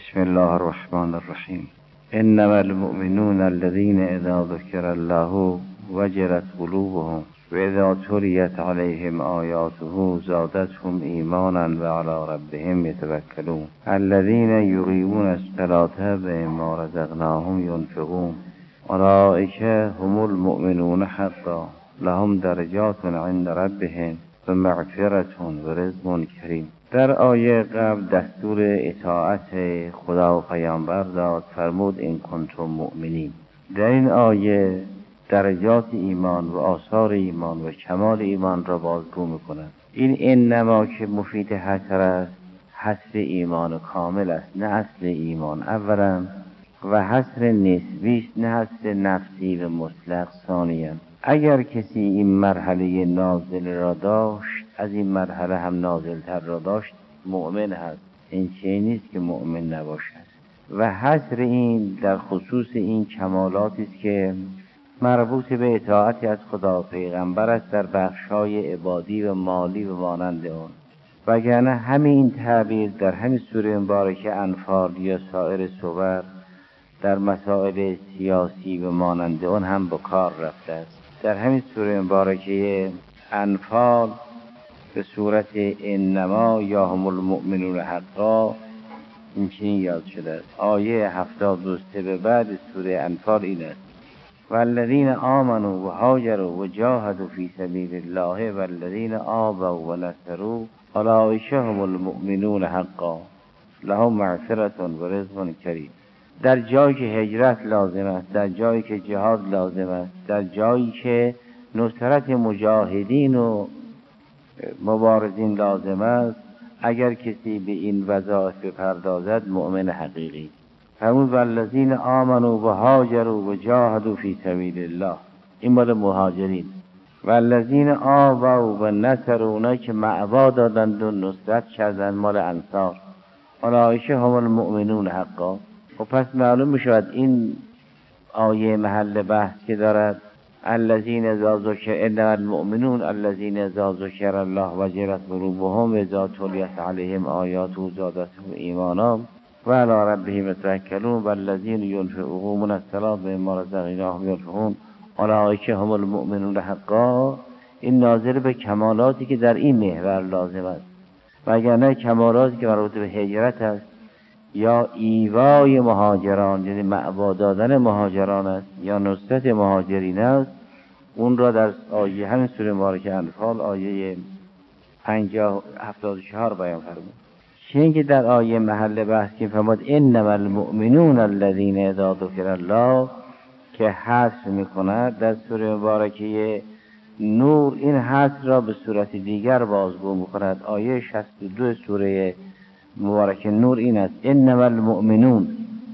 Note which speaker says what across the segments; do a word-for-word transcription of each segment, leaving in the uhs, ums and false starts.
Speaker 1: بسم الله الرحمن الرحیم. انما المؤمنون الذين اذا ذكر الله وجلت قلوبهم واذا تليت عليهم آیاته زادتهم ایمانا وعلى ربهم يتوکلون الذين يقيمون الصلاة ومما رزقناهم ينفقون اولئک هم المؤمنون حقا لهم درجات عند ربهم و مغفرة و رزق کریم. در آیه قبل دستور اطاعت خدا و پیامبر داد، فرمود این کنتم مؤمنین. در این آیه درجات ایمان و آثار ایمان و کمال ایمان را بازگو می‌کند. این انما که مفید حصر است، حصر ایمان کامل است، نه اصل ایمان اولا، و حصر نسبی است، نه حصر نفسی و مطلق ثانیا. اگر کسی این مرحله نازل را داشت، از این مرحله هم نازلتر را داشت، مؤمن هست. این چیزی نیست که مؤمن نباشد. و حصر این در خصوص این کمالاتی است که مربوط به اطاعتی از خدا و پیغمبر است در بخش‌های عبادی و مالی و مانند آن. وگرنه همین تعبیر در همین سوره مبارکه انفال یا سایر سور در مسائل سیاسی و مانند آن هم به کار رفته است. در همین سوره مبارکه انفال به صورت انما یا هم المؤمنون حقا این چنین یاد شده است. آیه هفتاد و سه به بعد سوره انفال این است: والذین آمنوا و هاجروا و جاهدوا فی سبیل الله والذین آووا و نصروا اولئک هم المؤمنون حقا لهم مغفرة و رزق کریم. در جایی که هجرت لازم است، در جایی که جهاد لازم است، در جایی که نصرت مجاهدین و مبارزین لازم است، اگر کسی به این وظایف بپردازد مؤمن حقیقی. فرمود والذین آمنوا و هاجروا و جاهدوا فی سبیل الله، این مال مهاجرین. والذین آووا و نصروا، اونایی که مأوا دادند و نصرت کردند، مال انصار. اولئک هم المؤمنون حقا. و پس معلوم میشود این آیه محل بحث که دارد الذین اذا ذکر انما المؤمنون الذین اذا ذکر الله وجلت قلوبهم و اذا تلیت علیهم آیاته زادتهم ایمانا و علی ربهم یتوکلون والذین ينفقون الصلاة مما رزقناهم ينفقون اولئک هم المؤمنون حقا. این ناظر به کمالاتی که در این محور لازم است، وگرنه کمالاتی که مربوط به هجرت است یا ایوای مهاجران، یعنی مأوا دادن مهاجران است، یا نصرت مهاجرین است، اون را در آیه همین سوره مبارکه انفال آیه پنجاه هفتاد و چهار بیان فرمود. چون که در آیه محل بحث که فرمود انما المؤمنون الذین اذا ذکر الله که حصر میکند، در سوره مبارکه نور این حصر را به صورت دیگر بازگو میکند. آیه شصت و دو سوره مبارک نور این است: انما المؤمنون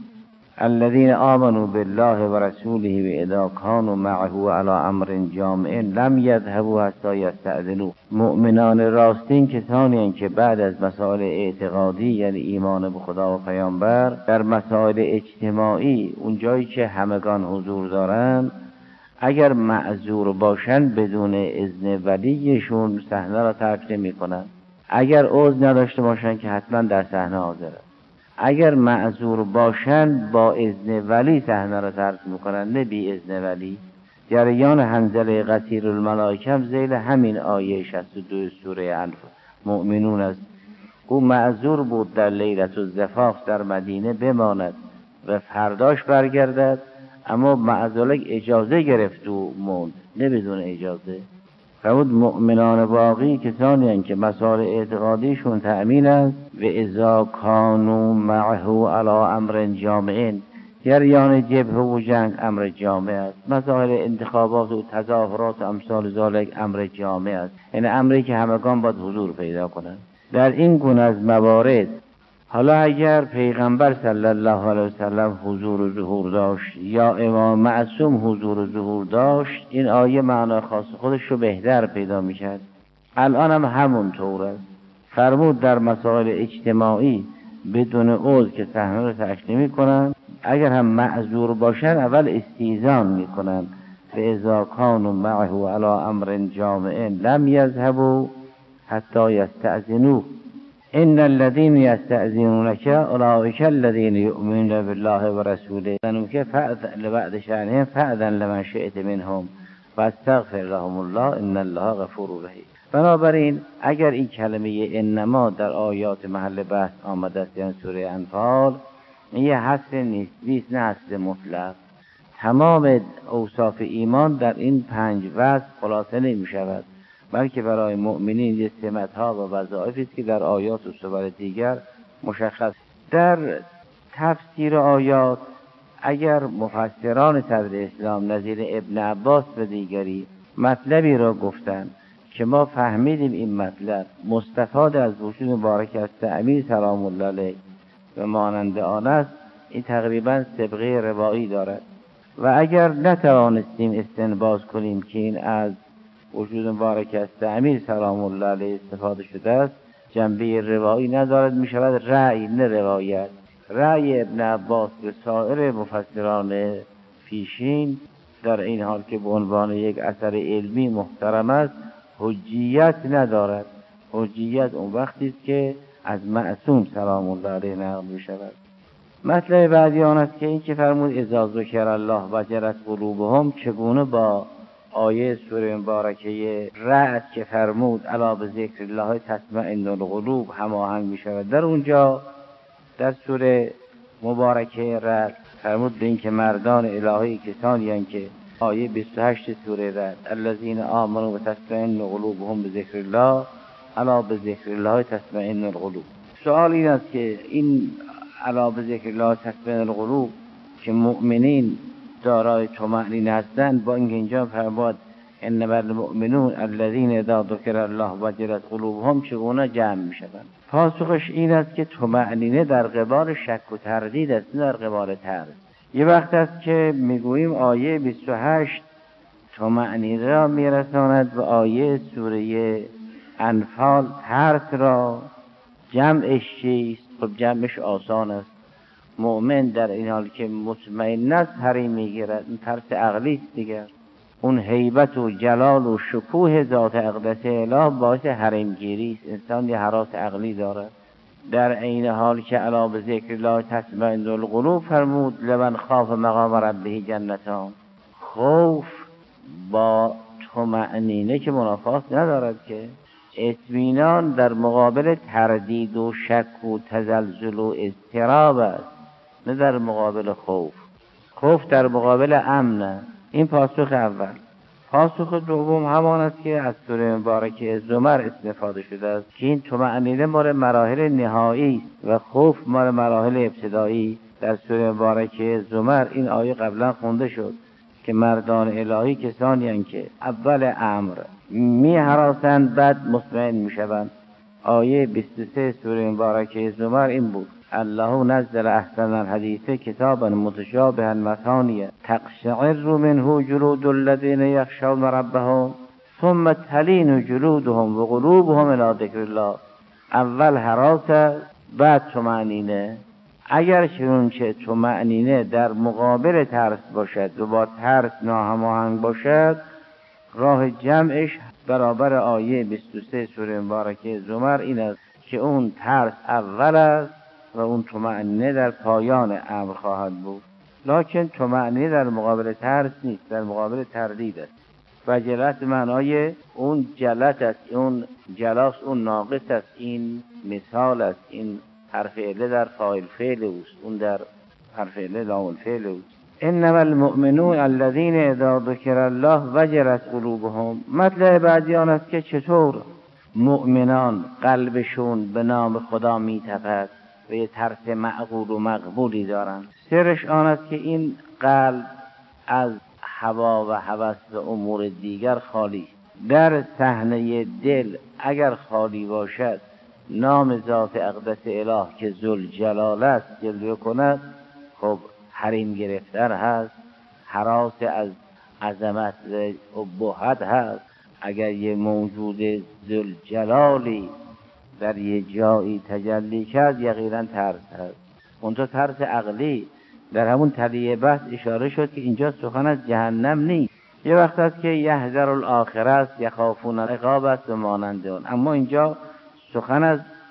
Speaker 1: الذين آمنوا بالله و رسوله و اذا كانوا معه على امر جامع لم يذهبوا حتى يستأذنوه. مؤمنان راستین کسانی هستند که بعد از مسائل اعتقادی، یعنی ایمان به خدا و پیامبر، در مسائل اجتماعی اونجایی که همگان حضور دارند، اگر معذور باشند بدون اذن ولیشون صحنه را ترک نمی‌کنند. اگر عذر نداشته باشند که حتما در صحنه حاضر است. اگر معذور باشند با اذن ولی صحنه را ترک میکنند، نه بی اذن ولی. جریان حنظله قصیر الملائکه هم ذیل همین آیه شصت و دو سوره انفال مؤمنون است. او معذور بود در لیلة الزفاف در مدینه بماند و فرداش برگردد، اما معذالک اجازه گرفت و موند، نه بدون اجازه. فرمود مؤمنان باقی کسانی هستند که مسائل اعتقادیشون تأمین است و اذا کانوا معه علی امر جامع، جریان جبهه و جنگ امر جامع است. مسائل انتخابات و تظاهرات و امثال ذالک امر جامع است، یعنی امری که همگان باید حضور پیدا کنند. در این گونه از موارد حالا اگر پیغمبر صلی الله علیه وسلم حضور و ظهور داشت یا امام معصوم حضور و ظهور داشت، این آیه معنا خاص خودش رو بهتر پیدا می‌کرد. الان هم همون طور است. فرمود در مسائل اجتماعی بدون عذر که صحنه رو ترک نمی‌کنند، اگر هم معذور باشن اول استئذان می‌کنند. فاذا كانوا معه على امر جامع لم يذهبوا حتی یستأذنوه. ان الذين يستأذنونك اولئك الذين يؤمنون بالله ورسوله فنوك فأذن لبعد شأنهم فأذن لمن شئت منهم واستغفر لهم الله ان الله غفور رحیم. بنابراین اگر این کلمه انما در آیات محل بحث آمده است یعنی سوره انفال، این یه حصر نیست، نه حصر مطلق. تمام اوصاف ایمان در این پنج وصف خلاصه نمی شود، بلکه برای مؤمنین یه سمت‌ها و وظایفی است که در آیات و سور دیگر مشخص. در تفسیر آیات اگر مفسران صدر اسلام نظیر ابن عباس و دیگری مطلبی را گفتند که ما فهمیدیم این مطلب مستفاد از وجود مبارک از امیر سلام الله علیه و مانند آن است، این تقریبا سابقه روایی دارد. و اگر نتوانستیم استنباط کنیم که این از وجود مبارک است امیر سلام الله علیه استفاده شده است، جنبه روایی ندارد، می شود رأی نه روایت. رأی ابن عباس و سایر مفسران پیشین در این حال که به عنوان یک اثر علمی محترم است حجیت ندارد. حجیت اون وقتی است که از معصوم سلام الله علیه نقل می شود. مطلب بعدی آن است که این که فرمود اذا ذکر الله وجلت قلوبهم چگونه با آیه سوره مبارکه رعد که فرمود الا بذکر الله تطمئن القلوب هماهنگ می شود. در اونجا در سوره مبارکه رعد فرمود به این که مردان الهی کسانی هستند که آیه بیست و هشت سوره رعد الذین آمنوا و تطمئن قلوبهم بذکر الله الا بذکر الله تطمئن القلوب. سوال این است که این الا بذکر الله تطمئن القلوب که مؤمنین دارای طمأنینه هستند، با اینکه اینجا فرمود انما المؤمنون الذین اذا ذکر الله وجلت قلوبهم چگونه جمع میشوند؟ پاسخش این است که طمأنینه در قبال شک و تردید است، نه در قبال ترس. یه وقت است که میگوییم آیه بیست و هشت طمأنینه را میرساند و آیه سوره انفال ترس را. جمعش چیست؟ خب جمعش آسان است. مؤمن در این حال که مطمئن است حریم میگیرد، این ترس عقلی است دیگر. اون هیبت و جلال و شکوه ذات اقدس اله باعث حریم گیری است. انسان یه هراس عقلی دارد. در این حال که الا بذکر الله تطمئن القلوب فرمود لمن خاف مقام ربه جنتان. خوف با طمأنینه که منافات ندارد که. اطمینان در مقابل تردید و شک و تزلزل و اضطراب است، نه در مقابل خوف. خوف در مقابل امن. این پاسخ اول. پاسخ دوم همان است که از سوره مبارکه زمر استفاده شده است که این طمأنینه مال مراحل نهایی و خوف مال مراحل ابتدایی. در سوره مبارکه زمر این آیه قبلا خونده شد که مردان الهی کسانی هستند که اول امر می هراسند بعد مطمئن می شوند. آیه بیست و سه سوره مبارکه زمر این بود الله نزل احسن الحدیث کتابا متشابها مثانیه تقشعر منه جلود الذین یخشون ربهم ثم تلین جلودهم و قلوبهم الی ذکر الله. اول هراس بعد طمأنینه. اگر چنانچه طمأنینه در مقابل ترس باشد و با ترس ناهماهنگ باشد، راه جمعش برابر آیه بیست و سه سوره مبارکه زمر این است که اون ترس اول است و اون طمأنینه در پایان امر خواهد بود. لکن طمأنینه در مقابل ترس نیست، در مقابل تردید است. و جلت معنای اون جلت است، اون جلاس اون ناقص است، این مثال است، این حرف عله در فاعل فعل اوست، اون در حرف عله لام فعل اوست. انما المؤمنون الذين اذا ذکر الله وجلت قلوبهم. مطلب بعدی آن است که چطور مؤمنان قلبشون به نام خدا میتپد و یه ترس معقول و مقبولی دارند. سرش آن است که این قلب از هوا و هوس و امور دیگر خالی. در صحنه دل اگر خالی باشد، نام ذات اقدس اله که ذوالجلال است جلوه کند، خب حریم گرفتن هست، هراس از عظمت و ابهت هست. اگر یه موجود ذوالجلالی در یه جایی تجلی کرد، یقینا ترس هست. اونجا ترس عقلی. در همون تلیه بحث اشاره شد که اینجا سخن از جهنم نیست. یه وقت است که یحذر الاخره است، یخافون العقاب است و مانند اون. اما اینجا سخن از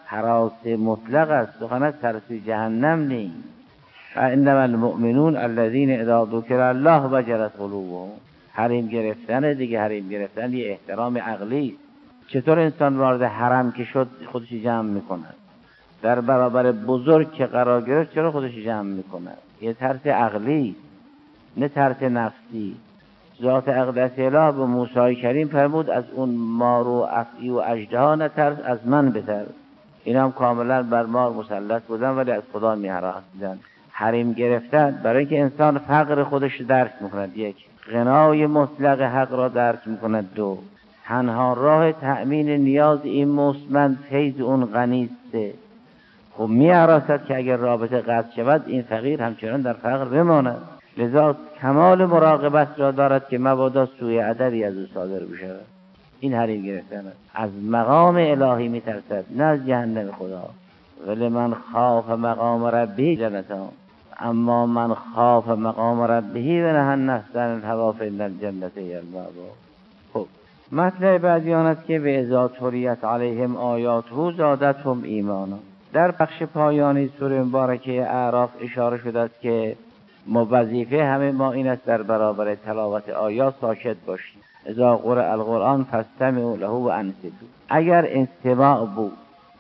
Speaker 1: هراس مطلق است، سخن از ترس جهنم نیست. انما المؤمنون الذین اذا ذکر الله وجلت قلوبهم. حریم گرفتن دیگه، حریم گرفتن یه احترام عقلی. چطور انسان وارد حرم که شد خودش جمع میکنه؟ در برابر بزرگ که قرار گرفت چرا خودش جمع میکنه؟ یه ترس عقلی، نه ترس نفسی. ذات اقدس اله به موسی کریم فرمود از اون مار و افعی و اژدها نترس، از من بترس. اینا هم کاملا بر مار مسلط بودن ولی از خدا می‌هراسیدن. حریم گرفتن برای اینکه انسان فقر خودش درک میکند، یک، غنای مطلق حق را درک میکند، دو، تنها راه تأمین نیاز این مستمند فیض اون غنی است. خب می‌هراسد که اگر رابطه قطع شود این فقیر همچنان در فقر بماند. لذا کمال مراقبت را دارد که مبادا سوء ادبی از او صادر بشود. این حریم گرفتن است. از مقام الهی میترسد، نه از جهنم خدا. ولی من خاف مقام ربی جنتان، اما من خاف مقام ربی و نهى النفس عن الهوى فإن الجنة هي المأوى. خب مطلب بعدی آن است که به اذا تلیت علیهم آیاته زادتهم ایمانا. در بخش پایانی سوره مبارکه اعراف اشاره شده است که ما وظیفه همه ما این است در برابر تلاوت آیات ساکت باشیم. اذا قرئ القرآن فاستمعوا له و انصتوا. اگر استماع بود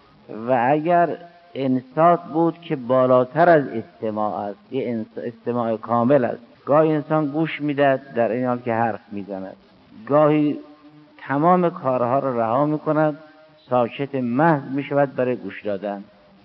Speaker 1: و اگر انصات بود که بالاتر از استماع است، یه استماع کامل است. گاهی انسان گوش میدهد در این حال که حرف میزند، گاهی تمام کارها را رها میکند، ساکت محض میشود برای گوش دادن.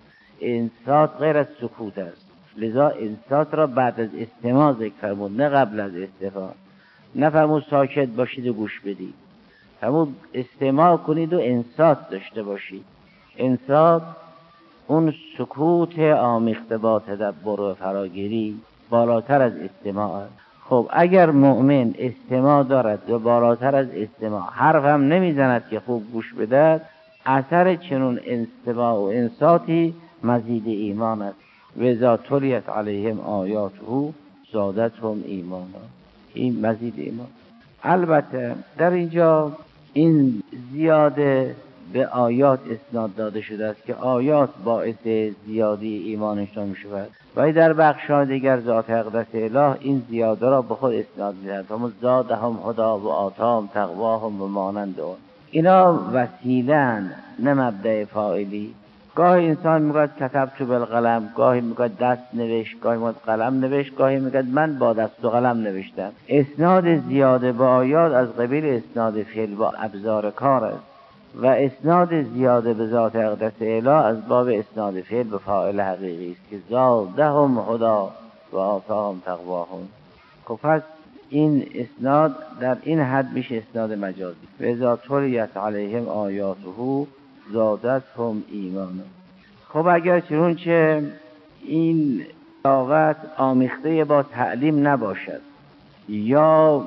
Speaker 1: انصات غیر از سکوت است. لذا انصات را بعد از استماع ذکر فرمود، نه قبل از استماع. نه فرمود ساکت باشید و گوش بدید، فرمود استماع کنید و انصات داشته باشید. انصات اون سکوت آمیخته با تدبر و فراگیری بالاتر از استماع است. خب اگر مؤمن استماع دارد و بالاتر از استماع حرف هم نمیزند که خوب گوش بدهد، اثر چنون استماع و انصاتی مزید ایمان است. و اذا تلیت علیهم آیاته زادتهم ایمانا. این مزید ایمان. البته در اینجا این زیاده به آیات اسناد داده شده است که آیات باعث زیادی ایمانشان می شود، ولی در بخش‌های دیگر ذات اقدس اله این زیاده را به خود اسناد می دهد. هم زادهم هدا و آتاهم تقواهم و مانند آن. اینا وسیله‌اند نه مبدأ فاعلی. گاهی انسان میگوید کتبت بالقلم، گاهی میگوید دست نوشت، گاهی میگوید قلم نوشت، گاهی میگوید من با دست و قلم نوشتم. اسناد زیاده با آیات از قبیل اسناد فعل با ابزار کار است و اسناد زیاده به ذات اقدس اله از باب اسناد فعل به فاعل حقیقی است که زادهم هدا و آتاهم تقواهم. خب پس این اسناد در این حد میشه اسناد مجازی. و اذا تلیت علیهم آیاته زادتهم ایمانا. خب اگر چون که این تلاوت آمیخته با تعلیم نباشد یا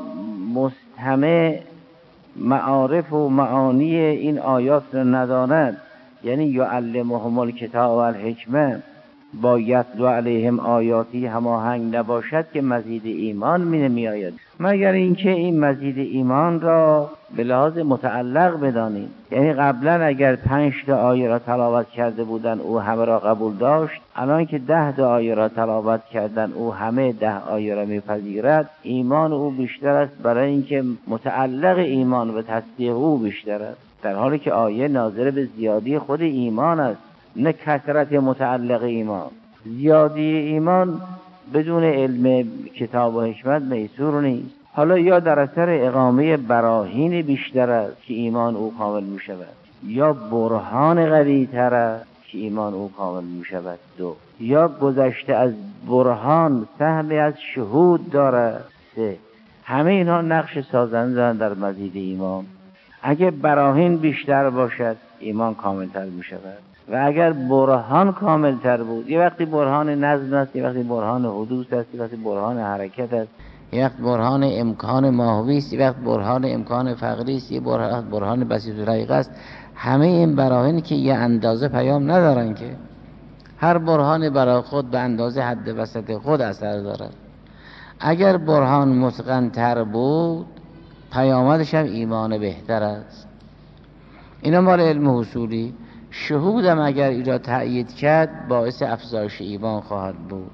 Speaker 1: مستمع معارف و معانی این آیات را نداند، یعنی یعلمهم الکتاب و الحکمه با یتلو علیهم آیاتی هماهنگ نباشد که مزید ایمان می نمی آید، مگر اینکه این مزید ایمان را به لحاظ متعلق بدانید. یعنی قبلا اگر پنج تا آیه را تلاوت کرده بودن او همه را قبول داشت، الان که ده تا آیه را تلاوت کردن او همه ده آیه را میپذیرد، ایمان او بیشتر است برای اینکه متعلق ایمان و تصدیق او بیشتر است، در حالی که آیه ناظر به زیادی خود ایمان است نه کثرت متعلق ایمان. زیادی ایمان بدون علم کتاب و حکمت میسور نیست. حالا یا در اثر اقامه براهین بیشتر است که ایمان او کامل می شود، یا برهان قوی تر است که ایمان او کامل می شود، دو، یا گذشته از برهان سهمی از شهود دارد، سه. همه اینها نقش سازنده در مزید ایمان. اگر براهین بیشتر باشد ایمان کامل تر می شود و اگر برهان کامل تر بود، یه وقتی برهان نظم است، یه وقتی برهان حدوث است، یه وقتی برهان حرکت است، یه وقت برهان امکان ماهوی است، یه وقت برهان امکان فقری است، یه برهان برهان بسیط الحقیقه است. همه این براهین که یه اندازه پیام ندارن، که هر برهان برای خود به اندازه حد وسط خود اثر دارد. اگر برهان متقن تر بود پیامدش هم ایمان بهتر است. اینا مال علم حصولی.
Speaker 2: شهودم اگر این را تأیید کرد باعث افزایش ایمان خواهد بود.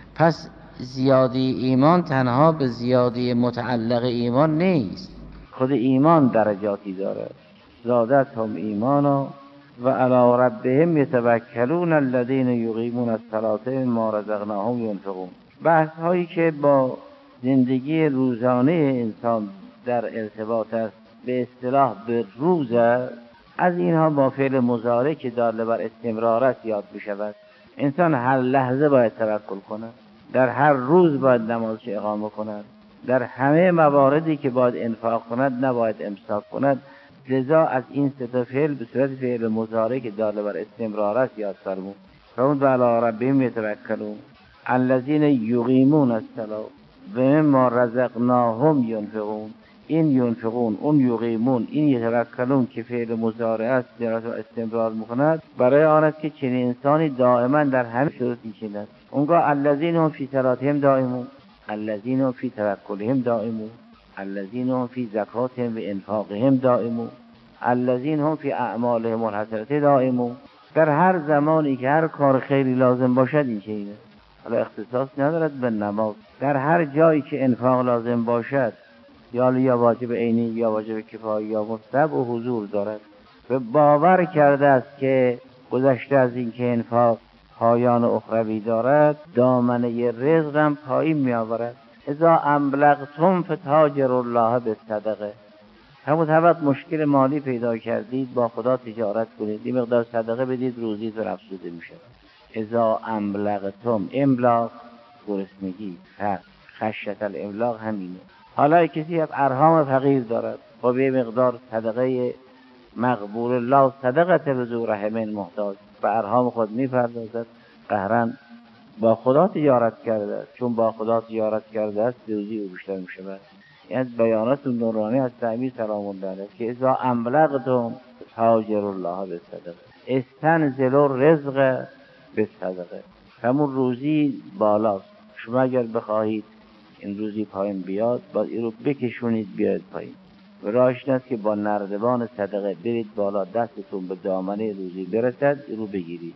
Speaker 2: پس زیادی ایمان تنها به زیادی متعلق ایمان نیست، خود ایمان درجاتی داره. زادتهم ایمانا و علی ربهم یتوکلون الذین یقیمون الصلاة مما رزقناهم ینفقون. بحث هایی که با زندگی روزانه انسان در ارتباط است، به اصطلاح به روز است، از اینها با فعل مضارع که داله بر استمرار است یاد بشود. انسان هر لحظه باید توکل کند، در هر روز باید نمازش اقامه کند، در همه مواردی که باید انفاق کند نباید امساک کند. لذا از این سه تا فعل به صورت فعل مضارع که داله بر استمرار است یاد فرمود. فرمود و علی ربهم یتوکلون الذین یقیمون الصلاة و مما رزقناهم ینفقون. این ینفقون، اون یقیمون، این یتوکلون که فعل مضارع است در استمرار میکند، برای آن است که چنین انسانی دائما در همه شروطی چیند. اونگاه الذین هم فی صلاتهم دائمون، الذین هم فی توکلهم دائمون، الذین هم فی زکاتهم و انفاقهم دائمون، الذین هم فی اعمالهم الحسنة دائمون. در هر زمانی که هر کار خیری لازم باشد این چنینه. حالا اختصاص ندارد به نماز، در هر جایی که انفاق لازم باشد، یا یا واجب عینی یا واجب کفایی یا مستحب و حضور دارد و باور کرده است که گذشته از این که انفاق پایان اخروی دارد، دامنه رزق هم پایین می آورد. اذا ابلغتم فتاجروا الله بالصدقه. همون وقت مشکل مالی پیدا کردید، با خدا تجارت کنید، این مقدار صدقه بدید، روزیتون افزوده می شود. اذا ابلغتم، املاق گرسنگی، فقر، خشیت الاملاق همینه. حالا کسی از ارحام فقیر دارد، با به مقدار صدقه مقبول الله صدقه ذو رحم محتاج به ارحام خود میپردازد، قهرن با خدا تجارت کرده است. چون با خدا تجارت کرده است روزی او بیشتر میشود. این از بیانات نورانی از تعمیر سلام الله علیه که اذا ابلغتم تاجروا الله بالصدقه استنزلوا الرزق بالصدقه. همون روزی بالاست. شما اگر بخواهید این روزی پایین بیاد، باید این رو بکشونید بیاید پایین. و راهش این است که با نردبان صدقه برید بالا، دستتون به دامنه روزی برسد، این رو بگیرید.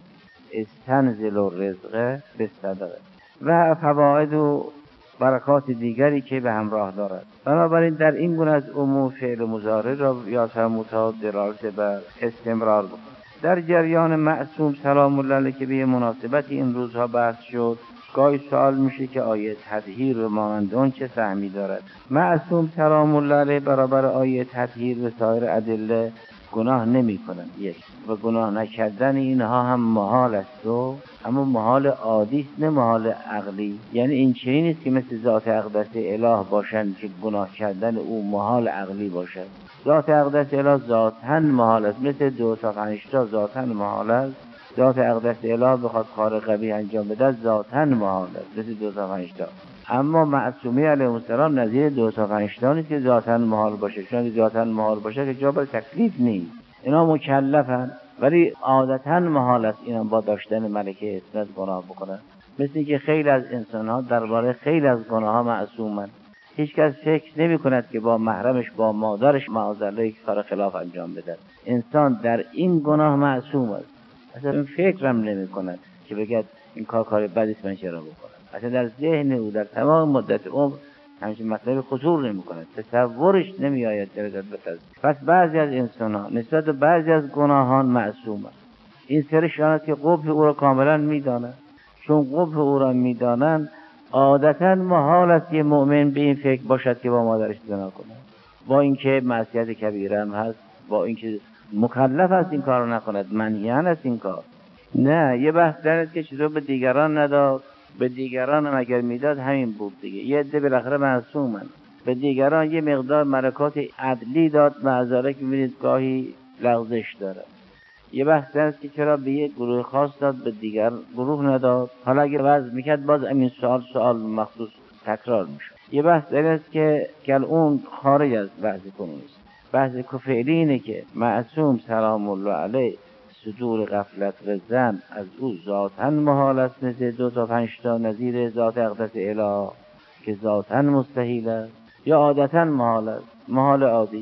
Speaker 2: استنزلوا الرزق بالصدقه. و فواید و برکات دیگری که به همراه دارد. بنابراین در این گونه از عموم فعل مضارع را یا فرمود تا دلالت بر استمرار بکن. در جریان معصوم سلام الله علیه که به مناسبت این روزها بحث شد، گاهی سوال میشه که آیه تطهیر و مانند اون چه سهمی دارد. معصوم سلام الله علیه برابر آیه تطهیر و سایر ادله گناه نمی کنند. یک و گناه نکردن اینها هم محال است، و اما محال عادی است، نه محال عقلی. یعنی این چنین نیست که مثل ذات اقدس اله باشند که گناه کردن او محال عقلی باشد. ذات اقدس اله ذاتاً محال است، مثل دو تا پنج تا ذاتاً محال است. ذات اقدس اله بخواد کار قبیح انجام بده ذاتاً محال است، مثل دو تا پنج تا. اما معصومی علیه السلام نظیر دو تا پنج تا نیست که ذاتاً محال باشه. چون ذاتاً محال باشه که جا بر تکلیف نیست. اینا مکلفن، ولی عادتاً محال است اینا با داشتن ملکه اسمت گناه بکنن. مثل که خیلی از انسان‌ها درباره خیلی از گناه‌ها معصومن. هیچ کس فکر نمی کند که با محرمش، با مادرش معاذالله یک کار خلاف انجام بده. انسان در این گناه معصوم است. اصلا این فکرم نمی کند که بگد این کار کار بدی است من چرا بکنم. اصلا در ذهن او در تمام مدت عمر همچین مطلبی خطور نمی کند، تصورش نمی آید درجت بتازد. پس بعضی از انسان ها نسبت به بعضی از گناهان معصوم است. این سرش آن است که قبح او را کاملا می دانند. چون قبح او را می دانند، عادتا محال است یه مؤمن به این فکر باشد که با مادرش زنا کند، با اینکه معصیت کبیره هم هست، با اینکه مکلف است این کار رو نکند، منهیان است این کار. نه، یه بحث در است که چیزو به دیگران نداد، به دیگران هم اگر میداد همین بود دیگه. یه عده بالاخره معصومن، به دیگران یه مقدار ملکات عدلی داد، معذاره که می‌بینید گاهی لغزش داره. یه بحث است که چرا به یک گروه خاص داد به دیگر گروه نداد. حالا اگه وضع میکرد باز این سوال سوال مخصوص تکرار میشد. یه بحث است که کل اون خارج از بحث کنون است. بحث کفعلی اینه که معصوم سلام الله علیه صدور غفلت و زن از او ذاتاً محال است، مثل دو تا پنج تا نظیر ذات اقدس اله که ذاتاً مستحیل است، یا عادتاً محال است، محال عادی.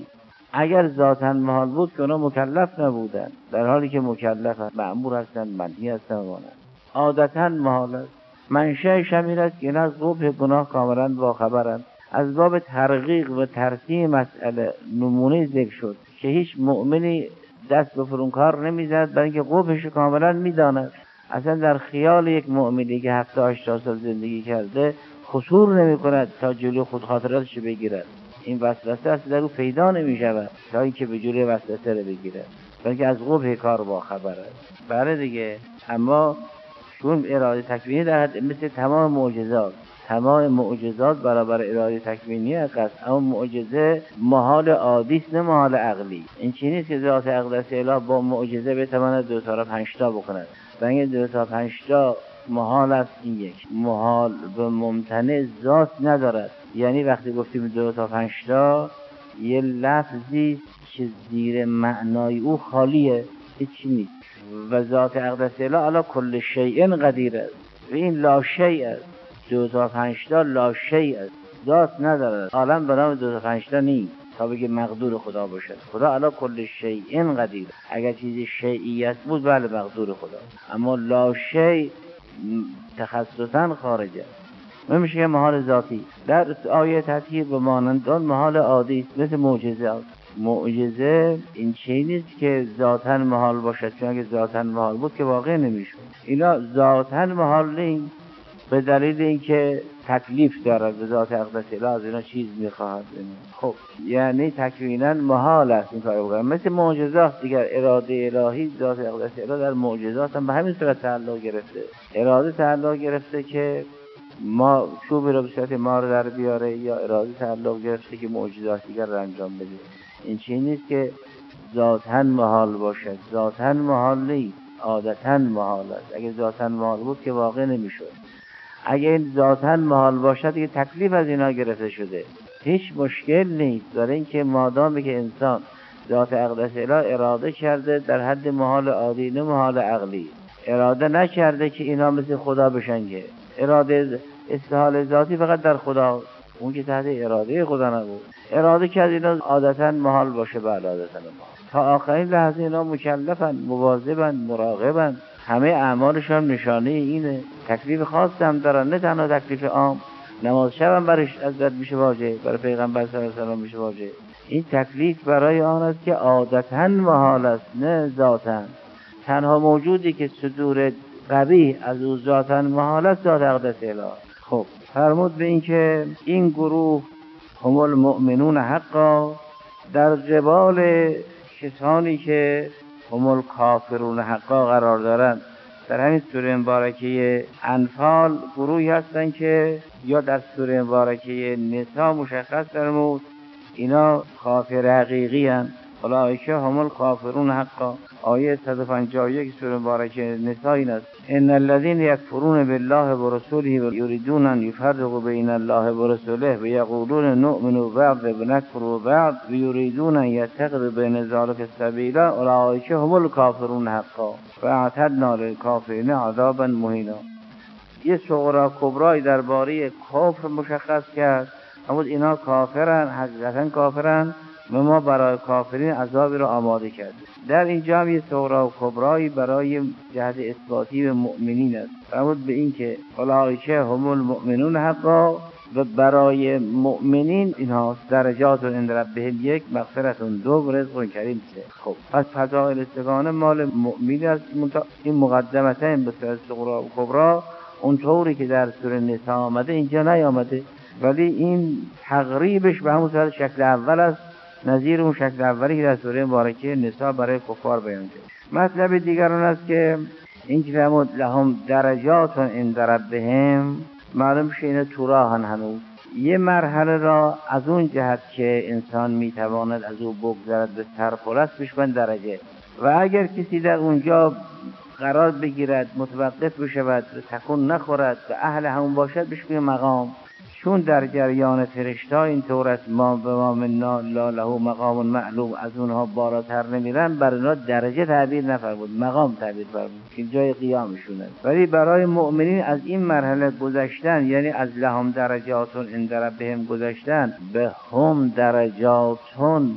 Speaker 1: اگر ذاتاً محال بود که اونا مکلف نبودن، در حالی که مکلف هستند، مأمور هستند، منهی هستند. عادتاً محال است. منشأش همین است که این از قبح گناه کاملاً باخبرند. از باب ترغیق و ترتیب مسئله نمونه ذکر شد که هیچ مؤمنی دست به فرونکار نمیزد، برای اینکه قبحش کاملاً میداند. اصلا در خیال یک مؤمنی که هفتاد هشتاد سال زندگی کرده خطور نمی کند تا جلوی خود خاطراتش بگیرد. این وسوسه اصلا در او پیدا نمی شود تا اینکه به جلوی وسوسه رو بگیرد، برای اینکه از قبح کار باخبر است. بله دیگه. اما چون اراده تکوینی در حد مثل تمام معجزات، تمام معجزات برابر اراده تکوینی است، اما معجزه محال عادی است نه محال عقلی. این چیزی نیست که ذات اقدس الهی با معجزه بتواند دو تا پنج تا بکند. برای دو تا پنج تا محال است. این یک محال و ممتنع ذات ندارد. یعنی وقتی گفتیم دو تا پنج تا یه لفظی که زیر معنای او خالیه، هیچ نیست. و ذات اقدس الهی علی کل شیء قدیر است و این لا شیء است. دو تا پنج تا لا شیء است، ذات ندارد. عالم به نام دو تا پنج تا نیست تا بگه مقدور خدا باشد. خدا علی کل شیء قدیر. اگر چیزی شیعیت بود بله مقدور خدا، اما لا شیء تخصصاً خارجه. نمیشه که محال ذاتی. در آیه تطهیر به مانند آن محال عادی است، مثل معجزه است. معجزه این چیزی نیست که ذاتاً محال باشد، چون اگه ذاتاً محال بود که واقع نمیشد. اینا ذاتاً محال نیست به دلیل اینکه تکلیف دارد، به ذات اقدس الهی از اینا چیز میخواهد. خب یعنی تکویناً محال است این کار بکنن. مثل معجزات دیگر، اراده الهی ذات اقدس الهی در معجزات هم به همین صورت تعلق گرفته. اراده تعلق گرفته که ما چوبی رو به صورت مار در بیاره، یا اراده تعلق گرفته که معجزات دیگر رو انجام بده. این چیزی نیست که ذاتاً محال باشد. ذاتاً محال نیست، عادتاً محال است. اگه ذاتاً محال بود که واقع نمیشد. اگه این ذاتاً محال باشد که تکلیف از اینا گرفته شده، هیچ مشکل نیست. برای اینکه مادامی که انسان ذات اقدس الهی اراده کرده در حد محال عادی نه محال عقلی، اراده نکرده که اینا مثل خدا بشن. که اراده استحال ذاتی فقط در خدا، اون که تحت اراده خدا نبود. اراده کرد اینا عادتاً محال باشه، بله عادتاً محال. تا آخرین لحظه اینا مکلفن، مواظبن، مراقبن. همه اعمالشان نشانه اینه. تکلیف خاص هم دارن، نه تنها تکلیف عام. نماز شب هم برش ازت میشه واجب، برای پیغمبر صلی الله علیه و آله میشه واجب. این تکلیف برای آن است که عادتاً محال است نه ذاتاً. تنها موجودی که صدور قبیح از او ذاتاً محال است ذات اقدس الهی. خب فرمود به این که این گروه هم المؤمنون حقا در قبال کسانی که هم الکافرون حقا قرار دارند. در همین سوره مبارکه انفال گروهی هستند که یا در سوره مبارکه نساء مشخص فرمود اینا کافر حقیقی هستند. اولئک هم الکافرون حقا. آیه صد و پنجاه و یک سوره مبارکه نساء این است: ان الذين يكفرون بالله ورسوله يريدون ان يفرقوا بين الله ورسوله ويقولون نؤمن بعض ونكفر بعض ويريدون ان يتخذوا بين ذلك سبيلا اولئک هم الکافرون حقا واعتدنا للکافرین عذابا مهینا. یه صغرا کبرای درباره کفر مشخص کرد. اما اینا کافرن، حقیقتا کافرن و ما برای کافرین عذابی رو آماده کرد. در اینجا هم یه صغرا و کبرایی برای جهت اثباتی به مؤمنین است. فرمود به این که اولئک هم المؤمنون حقا و برای مؤمنین اینها درجات عند ربهم یک، مغفرتون دو و رزق کریم سه. خب پس فضائل استگانه مال مؤمنین است. این مقدمتین به صورت صغرا و کبرا اونطوری که در سوره نساء آمده اینجا نیامده، ولی این تقریبش به همون صورت شکل اول است، نظیر اون شکل اولی که در سوره مبارکه نساء برای کفار بیان شد. مطلب دیگر اون است که این که فرمود لهم درجات عند ربهم، معلوم شه اینا تو راهن. هنوز یه مرحله را از اون جهت که انسان میتواند از او بگذرد به سرپرست بشکن درجه، و اگر کسی در اونجا قرار بگیرد، متوقف بشود، تکون نخورد و اهل همون باشد بشکن مقام. چون در جریان فرشتا این طور است، ما به ما مننا لا له مقام معلوم، از اونها بالاتر نمیرن، برای اونها درجه تعبیر نفرمود، مقام تعبیر فرمود که جای قیامشونه. ولی برای مؤمنین از این مرحله گذشتن، یعنی از لهم درجاتون عند ربهم گذشتن به هم درجاتون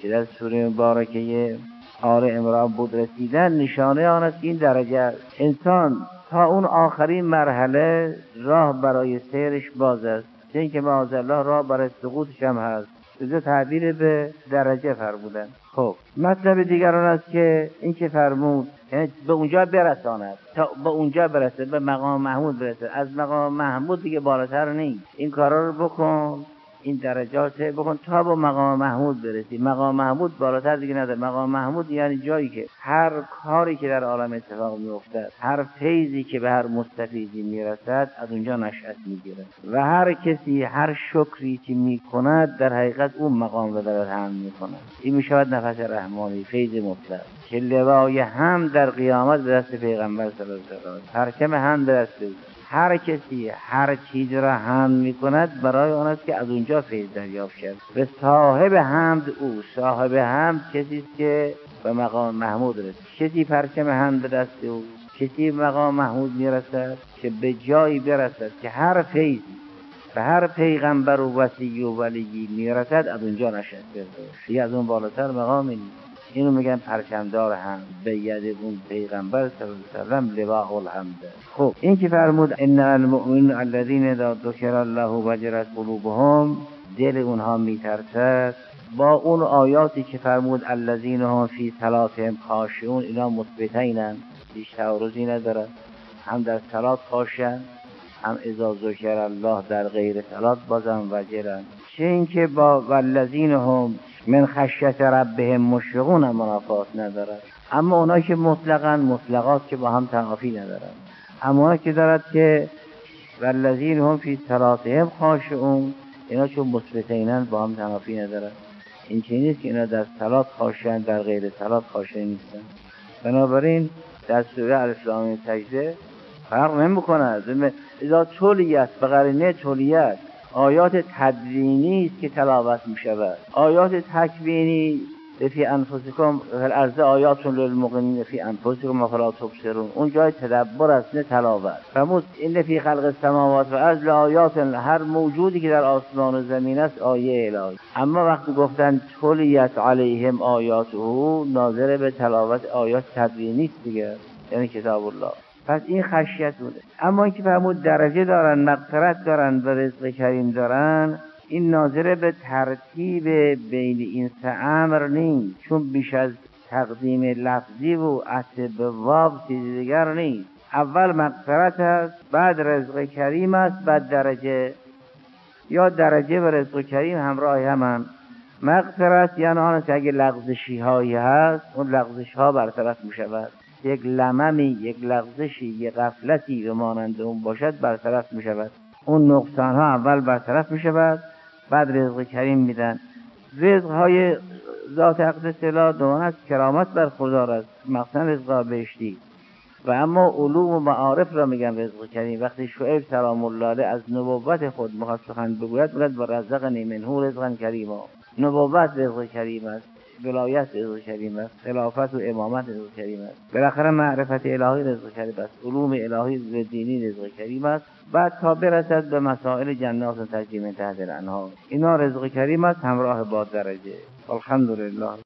Speaker 1: که در سوره مبارکه آل عمران بود رسیدن، نشانه آن است که این درجه است. انسان تا اون آخرین مرحله راه برای سیرش باز است، چون که معاذالله راه برای سقوطش هم هست. اینجا تعبیر به درجه فرمودن. خب مطلب دیگر آن است که این که فرمود یعنی به اونجا برساند، تا به اونجا برسه، به مقام محمود برسه. از مقام محمود دیگه بالاتر نیست. این کارا رو بکن، این درجات بکن تا به مقام محمود برسی. مقام محمود بالاتر دیگه نداره. مقام محمود یعنی جایی که هر کاری که در عالم اتفاق میافتد، هر فیضی که به هر مستفیدی میرسد، از اونجا نشأت میگیره و هر کسی هر شکری که میکند در حقیقت اون مقام رو داره حمل میکند. این میشود نفس رحمانی، فیض مطلق که لوای هم در قیامت به دست پیغمبر صلی الله علیه و آله، پرچم هم به دست او. هر کسی هر چیز را حمل میکند برای آن است که از اونجا فیض دریافت شد. به صاحب حمد او، صاحب حمد کسی است که به مقام محمود رسید. کسی پرچم حمد به دست او، کسی به مقام محمود میرسد که به جایی برسد که هر فیض به هر پیغمبر و وصی و ولی میرسد، از اونجا نشد دیگه، از اون بالاتر مقامی نیست. اینو میگن پرچمدار هم به ید اون پیغمبر صلی الله علیه و سلم لواء الحمد. خب این که فرمود ان المؤمنون الذین اذا ذکر الله وجلت قلوبهم، دل اونها میترسد. با اون آیاتی که فرمود الذین هم فی صلاتهم خاشعون، اینا مثبتینن، هیچ تعارضی نداره. هم در صلات خاشعن، هم اذا ذکر الله در غیر صلات بازم وجلن. چه اینکه با والذین هم من خشیت ربهم مشفقون هم منافات ندارد. اما اونا که مطلقاً مطلقات که با هم تعافی ندارن. اما اونا که دارد که والذین هم فی صلاتهم خاشعون، اینا چون مثبتینن با هم تعافی ندارن. این چه نیست که اینا در صلات خاشعن در غیر صلات خاشع نیستن. بنابراین در سوره الف لام میم سجده فرق نمی‌کند. اذا تولیت به قرینه تولیت، آیات تدوینی است که تلاوت می شود. آیات تکوینی فی انفسکم فی الارض آیات للموقنین فی انفسکم افلا تبصرون، اون جای تدبر است نه تلاوت. فرمود این فی خلق السماوات و الارض لآیات، هر موجودی که در آسمان و زمین است آیه الهی. اما وقتی گفتن تولیت علیهم آیاته، ناظر به تلاوت آیات تدوینی است دیگه، یعنی کتاب الله. پس این خشیت بوده. اما اینکه فرمود درجه دارن، مغفرت دارن و رزق کریم دارن، این ناظر به ترتیب بین این سه امر نیست، چون بیش از تقدیم لفظی و عطف به واو چیزی دیگر نیست. اول مغفرت است، بعد رزق کریم است، بعد درجه. یا درجه و رزق کریم همراه هم. مغفرت یعنی آن است که اگه لغزشی هایی هست، اون لغزش ها برطرف می شود. یک لممی، یک لغزشی، یک غفلتی به مانند اون باشد برطرف می شود. اون نقصان ها اول برطرف می شود، بعد رزق کریم میدن. رزق های ذات اقدس اله دوان کرامت برخوردار است، مخصوصا رزق بهشتی. و اما علوم و معارف را میگن رزق کریم. وقتی شعیب سلام الله علیه از نبوت خود میخواد سخن بگوید، میگه و رزقنی منه رزقا کریما. نبوت رزق کریم است، ولایت رزق کریم است، خلافت و امامت رزق کریم است، بالاخره معرفت الهی رزق کریم است، علوم الهی و دینی رزق کریم است. بعد تا برسد به مسائل جنات و تجری من تحت الانهار، اینا رزق کریم است همراه با درجه. الحمدلله.